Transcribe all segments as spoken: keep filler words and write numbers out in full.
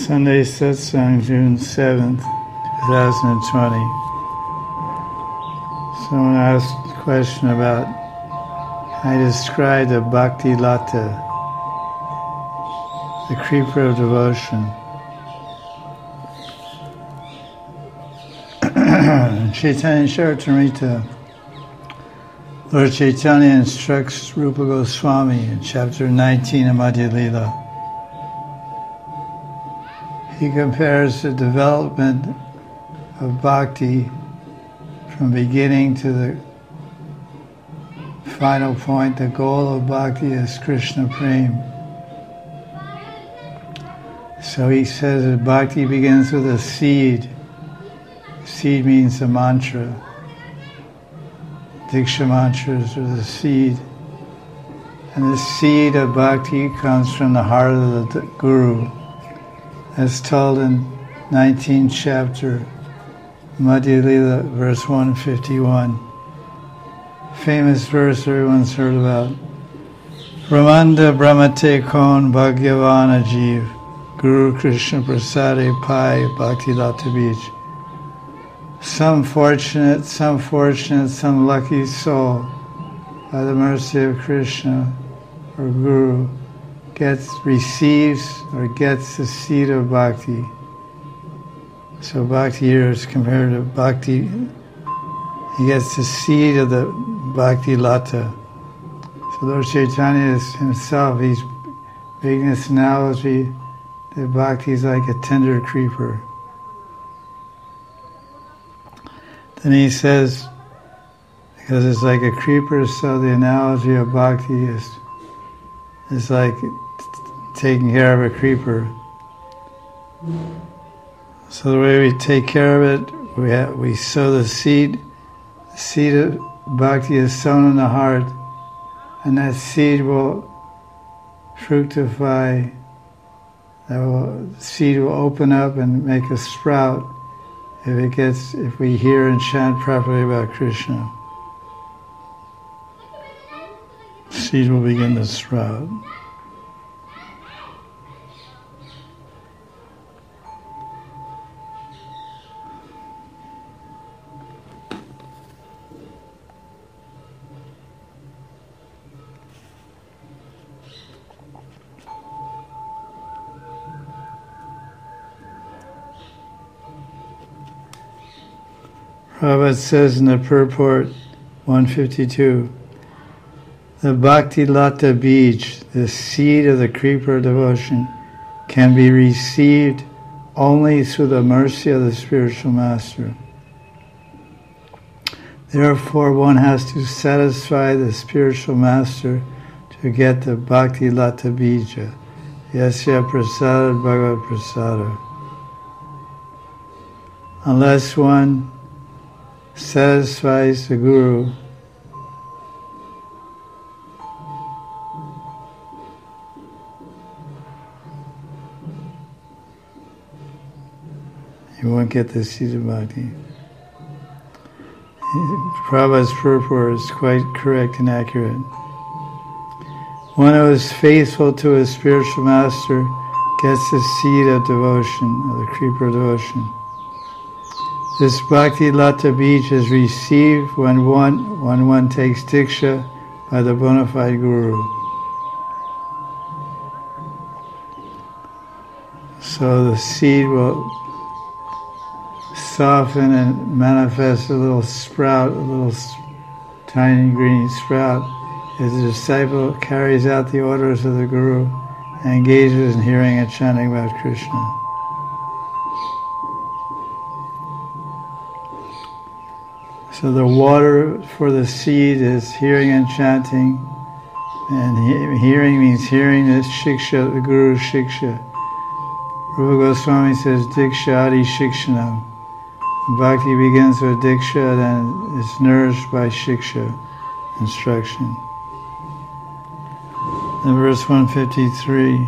Sunday Satsang, June seventh, twenty twenty. Someone asked a question about, can I describe the Bhakti Lata, the creeper of devotion? Chaitanya Charitamrita, Lord Chaitanya instructs Rupa Goswami in chapter nineteen of Madhya Lila. He compares the development of bhakti from beginning to the final point. The goal of bhakti is Krishna Prem. So he says that bhakti begins with a seed. Seed means a mantra. Diksha mantras are the seed. And the seed of bhakti comes from the heart of the Guru. As told in nineteenth chapter, Madhya Lila, verse one fifty-one. Famous verse everyone's heard about. Ramanda Brahmate Kon Bhagyavan Ajiv Guru Krishna Prasade Pai Bhakti Lata Bij. Some fortunate, some fortunate, some lucky soul, by the mercy of Krishna or Guru, gets, receives or gets the seed of bhakti. So bhakti here is compared to bhakti. He gets the seed of the Bhakti Lata. So Lord Chaitanya is himself, he's making this analogy that bhakti is like a tender creeper. Then he says, because it's like a creeper, so the analogy of bhakti is, is like taking care of a creeper. So the way we take care of it, we have, we sow the seed. The seed of bhakti is sown in the heart, and that seed will fructify. That will, the seed will open up and make a sprout if it gets, if we hear and chant properly about Krishna. The seed will begin to sprout. Prabhupada says in the purport one fifty-two, the Bhakti Lata Bij, the seed of the creeper devotion, can be received only through the mercy of the spiritual master. Therefore, one has to satisfy the spiritual master to get the Bhakti Lata Bija, Yasya Prasada Bhagavad Prasada. Unless one satisfies the Guru, you won't get the seed of bhakti. Prabhupada's purport is quite correct and accurate. One who is faithful to his spiritual master gets the seed of devotion, of the creeper devotion. This Bhakti Lata Bij is received when one, when one takes Diksha by the bona fide Guru. So the seed will soften and manifest a little sprout, a little tiny green sprout, as the disciple carries out the orders of the Guru and engages in hearing and chanting about Krishna. So the water for the seed is hearing and chanting, and he- hearing means hearing the Shiksha, the Guru's Shiksha. Rupa Goswami says, Diksha Adi Shikshanam. Bhakti begins with Diksha, then it's nourished by Shiksha, instruction. In verse one fifty-three,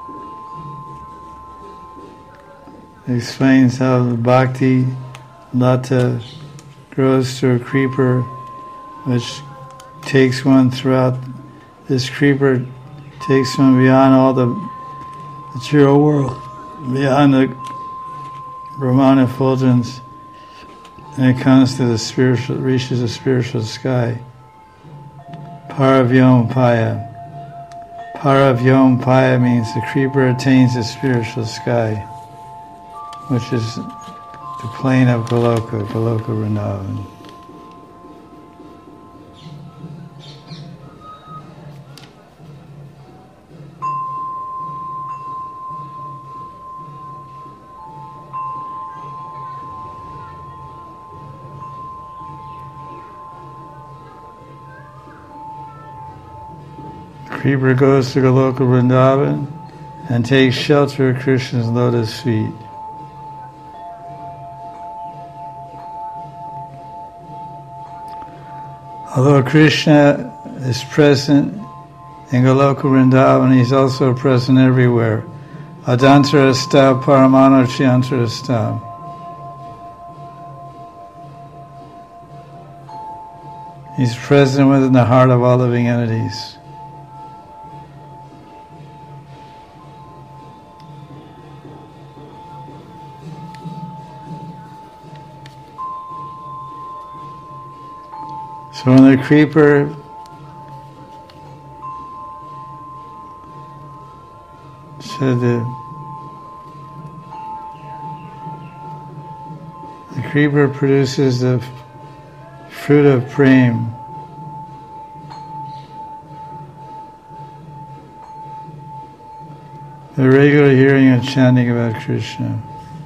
it explains how the Bhakti Lata grows to a creeper which takes one throughout. This creeper takes one beyond all the material world, beyond the Brahman effulgence, and it comes to the spiritual, reaches the spiritual sky. Paravyom Paya. Paravyom Paya means the creeper attains the spiritual sky, which is the plane of Goloka, Goloka Vrindavan. Creeper goes to Goloka Vrindavan and takes shelter of Krishna's lotus feet. Although Krishna is present in Goloka Vrindavan, he's also present everywhere. Adantarasta Paramanarchiantarasta. He's present within the heart of all living entities. So when the creeper said that the creeper produces the fruit of prem, the regular hearing and chanting about Krishna.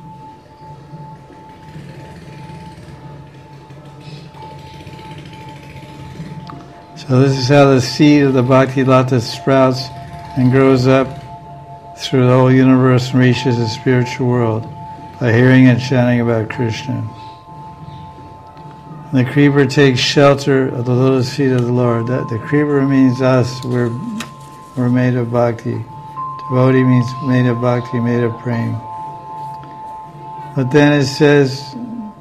So this is how the seed of the Bhakti Lata sprouts and grows up through the whole universe and reaches the spiritual world by hearing and chanting about Krishna. And the creeper takes shelter of the lotus feet of the Lord. That the creeper means us. We're we're made of bhakti. Devotee means made of bhakti, made of prem. But then it says,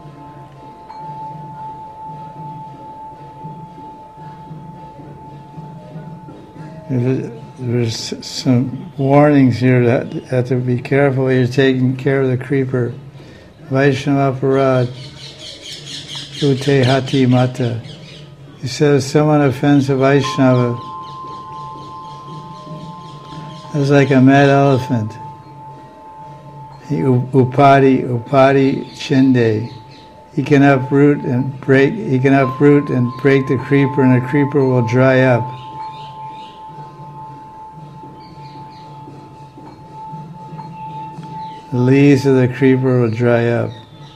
there's some warnings here that have to be careful when you're taking care of the creeper. Vaishnava Parad, Ute Hati Mata. He says if someone offends a Vaishnava, it's like a mad elephant. He upadi, upadi chinde. He can uproot and break. He can uproot and break the creeper, and the creeper will dry up. The leaves of the creeper will dry up.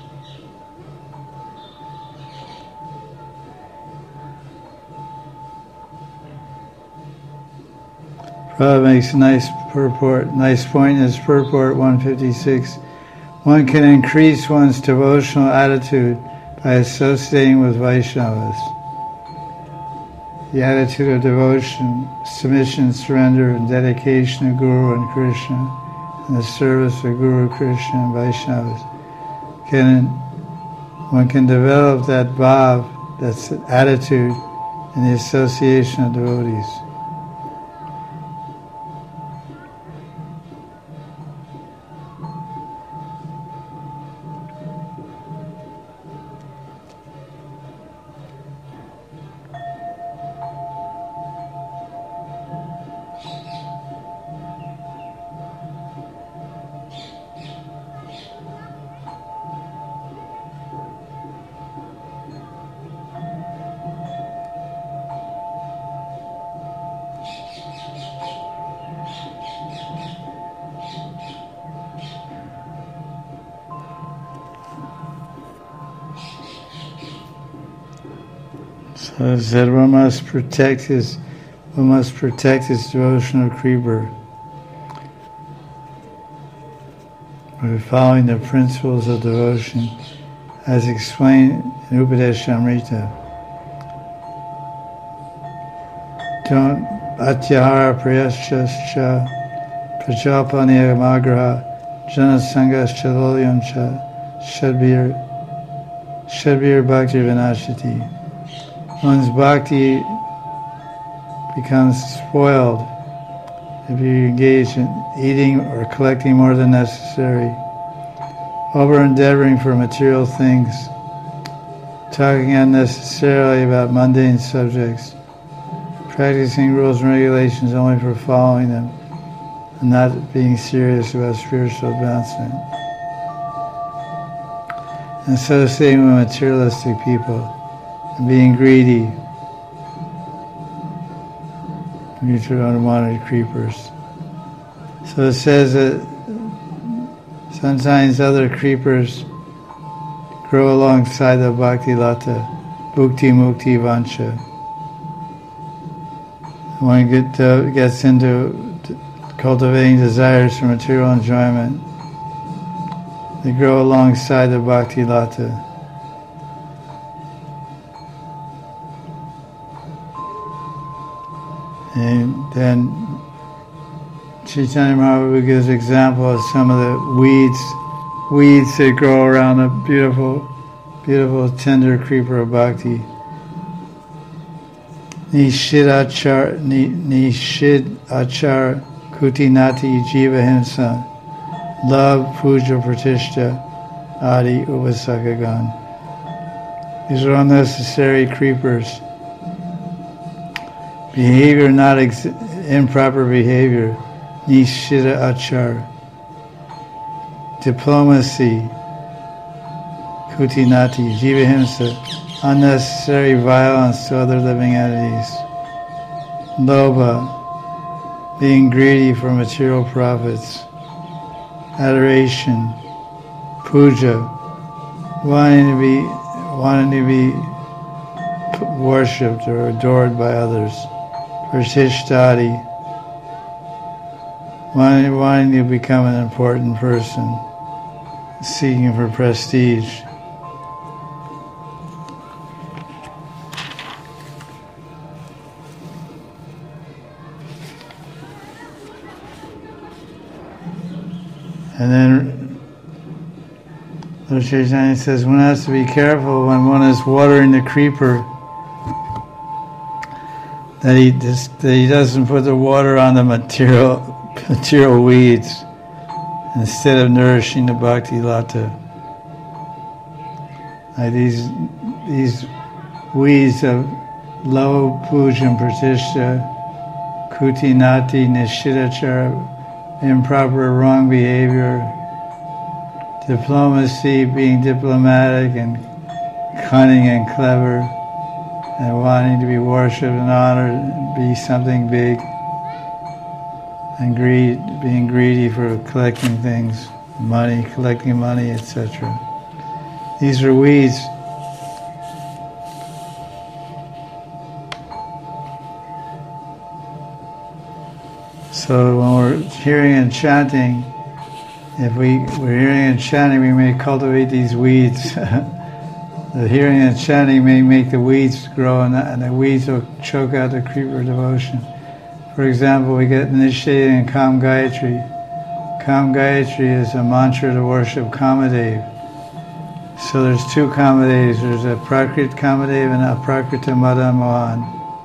Prabhupada makes a nice purport, nice point in his purport one fifty-six. One can increase one's devotional attitude by associating with Vaishnavas. The attitude of devotion, submission, surrender, and dedication to Guru and Krishna, and the service of Guru, Krishna, and Vaishnavas. Can, one can develop that bhav, that's attitude, in the association of devotees. So it said one must protect his one must protect his devotional creeper by following the principles of devotion as explained in Upadeshamrita. Don't atyahara prayaschascha prajapaniya magraha janasangascha lolyamcha shadbir shadbir bhakti vinashati. One's bhakti becomes spoiled if you engage in eating or collecting more than necessary, over-endeavoring for material things, talking unnecessarily about mundane subjects, practicing rules and regulations only for following them, and not being serious about spiritual advancement, and associating with materialistic people, and being greedy, mutual unwanted creepers. So it says that sometimes other creepers grow alongside the bhakti lata, bhukti mukti vancha. When one get, uh, gets into cultivating desires for material enjoyment, they grow alongside the bhakti lata. And then Chaitanya Mahaprabhu gives an example of some of the weeds, weeds that grow around a beautiful, beautiful tender creeper of bhakti. Nishidachar, Nishidachar Kutinati Jiva Himsa, Love, Puja, Pratishta, Adi, Upasakagan. These are unnecessary creepers. Behavior, not ex- improper behavior. Nishida achar. Diplomacy. Kutinati. Jivahimsa. Unnecessary violence to other living entities. Lobha. Being greedy for material profits. Adoration. Puja. Wanting to be, wanting to be worshipped or adored by others. Pratishtadi, wanting, wanting to become an important person, seeking for prestige. And then Lord Chaitanya says one has to be careful when one is watering the creeper, that he just, that he doesn't put the water on the material material weeds instead of nourishing the bhakti lata. Like these these weeds of low puja and pratishtha, kutinati, nishidachara, improper wrong behavior, diplomacy, being diplomatic and cunning and clever, and wanting to be worshipped and honored and be something big, and greed, being greedy for collecting things, money, collecting money, et cetera. These are weeds. So when we're hearing and chanting, if we, we're hearing and chanting, we may cultivate these weeds. The hearing and chanting may make the weeds grow, and the, and the weeds will choke out the creeper devotion. For example, we get initiated in Kam Gayatri. Kam Gayatri is a mantra to worship Kamadev. So there's two Kamadevs. There's a Prakrit Kamadev and a Prakrita Madan Mohan.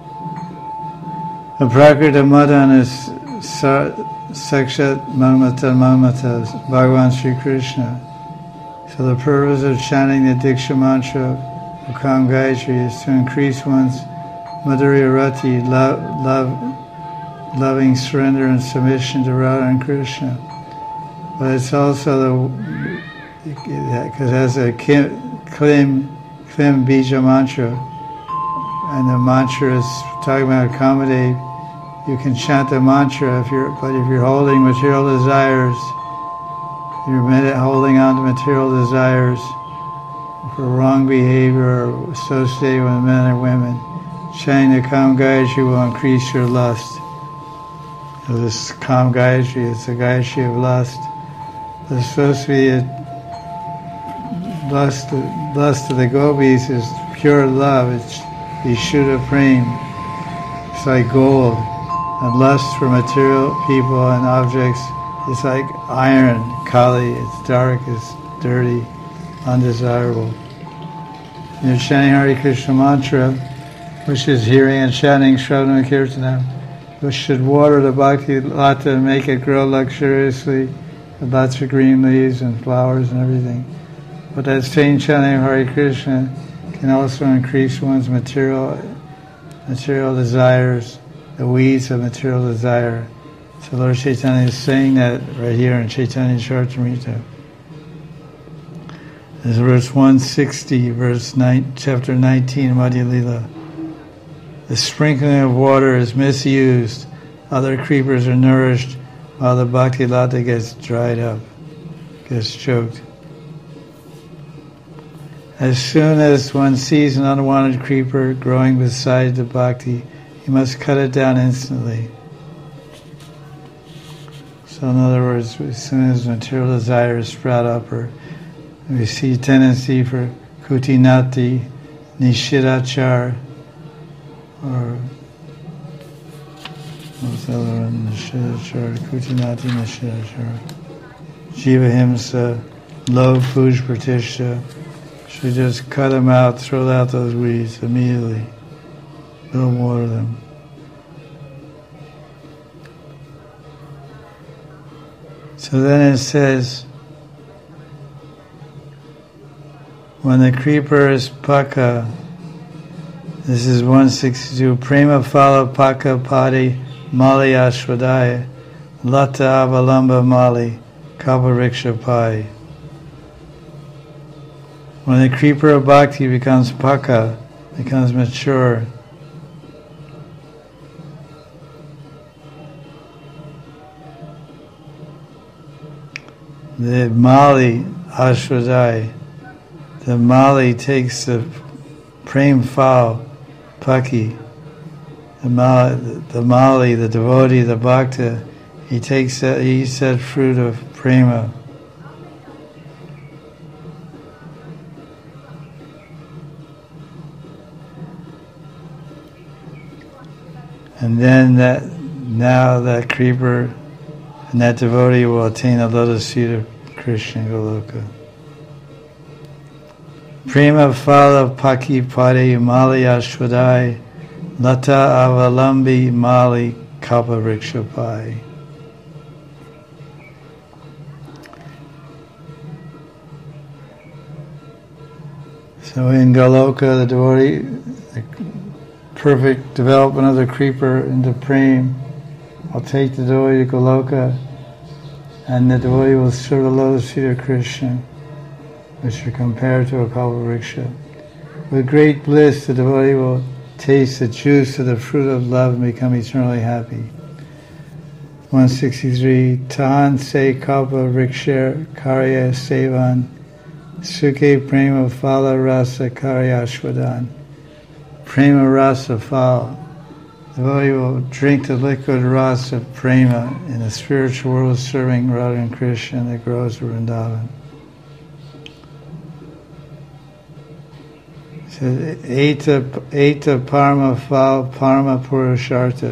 The Prakrita Madan is Sa- Sakshat Manmata Manmata, Bhagavan Sri Krishna. So the purpose of chanting the Diksha mantra of Kam Gayatri is to increase one's Madhurya Rati, love, love, loving surrender and submission to Radha and Krishna. But it's also the, because it has a Klim, Klim Bija mantra, and the mantra is talking about Kamadev. You can chant the mantra, if you're, but if you're holding material desires, you're holding on to material desires for wrong behavior or associated with men or women, chanting the Kam Gayatri will increase your lust. So this Kam Gayatri, it's a Gayatri of lust. It's supposed to be a lust, lust of the gopis is pure love. It's Vishuddha Prem. It's like gold. And lust for material people and objects, it's like iron, kali. It's dark, it's dirty, undesirable. You're chanting Hare Krishna mantra, which is hearing and chanting Shravana Kirtana. should water the bhakti lata and make it grow luxuriously with lots of green leaves and flowers and everything. But that same chanting Hare Krishna can also increase one's material material desires, the weeds of material desire. So Lord Chaitanya is saying that right here in Chaitanya Charitamrita. This is verse one sixty, verse nine, chapter nineteen, Madhya Lila. The sprinkling of water is misused. Other creepers are nourished while the bhakti lata gets dried up, gets choked. As soon as one sees an unwanted creeper growing beside the bhakti, he must cut it down instantly. So in other words, as soon as material desires sprout up, or we see tendency for kutinati, nishidachar, or what's the other one? Nishidachar, kutinati, nishidachar, jivahimsa, low puj pratishtha. Should just cut them out, throw out those weeds immediately. Don't water them. So then it says, when the creeper is paka, this is one sixty-two, prema phala paka padi mali ashwadaya lata avalamba mali kalpavriksha pai. When the creeper of bhakti becomes paka, becomes mature, the mali ashwadai, the mali takes the prem phal, paki, the mali, the mali, the devotee, the bhakta, he takes that, he eats that fruit of prema. And then that, now that creeper and that devotee will attain the lotus feet of Krishna Goloka. Prema phala paki pade mali ashwadai lata avalambi mali kalpavriksha pai. So in Goloka, the devotee, the perfect development of the creeper into prem, I'll take the devotee to Goloka, and the devotee will serve the lotus feet of Krishna, which are compared to a kalpavriksha. With great bliss, the devotee will taste the juice of the fruit of love and become eternally happy. one sixty-three, Tan se kalpavriksha karya sevan, sukhe prema phala rasa karyashvadan. Prema rasa phal. The devotee will drink the liquid rasa of prema in the spiritual world, serving Radha and Krishna that grows in Vrindavan. It says, Eta, eta parma phal parma purushartha.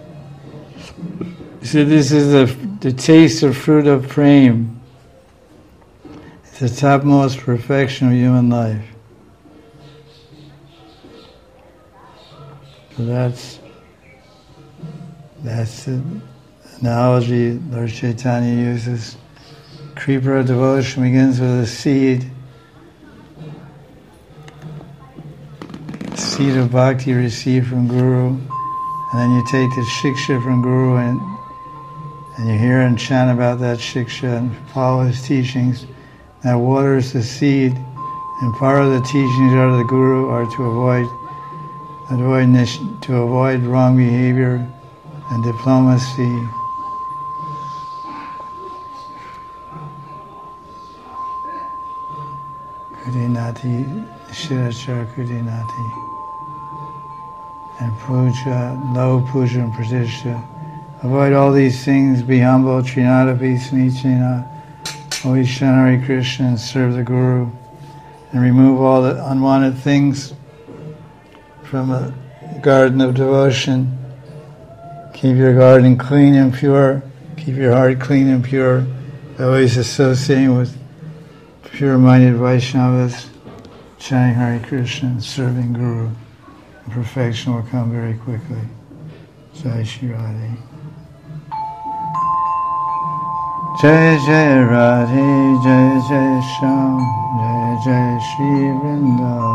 So this is the, the taste of fruit of prem. It's the topmost perfection of human life. So that's that's the analogy Lord Chaitanya uses. Creeper of devotion begins with a seed. Seed of bhakti received from Guru, and then you take the shiksha from Guru and and you hear and chant about that shiksha and follow his teachings. That waters the seed, and part of the teachings of the Guru are to avoid avoid to avoid wrong behavior and diplomacy. Kudinati, Shirachar Kudinati. And puja, low puja and pratishtha. Avoid all these things, be humble, trinadapi, snichena, always chant Hare Krishna and serve the Guru, and remove all the unwanted things from a garden of devotion. Keep your garden clean and pure. Keep your heart clean and pure. Always associating with pure-minded Vaishnavas, chanting Hare Krishna and serving Guru. And perfection will come very quickly. Jai Shri Radhe. Jai Jai Radhe, Jai Jai Shyam, Jai Jai Shri Vrindavan.